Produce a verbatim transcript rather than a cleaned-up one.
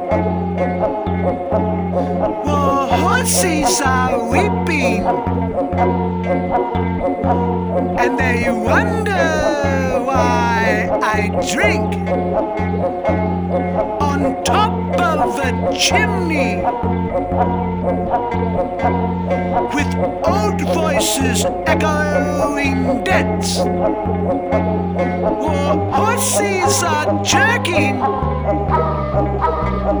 The horses are weeping, and they wonder why I drink on top of a chimney with old voices echoing debts. The horses are jerking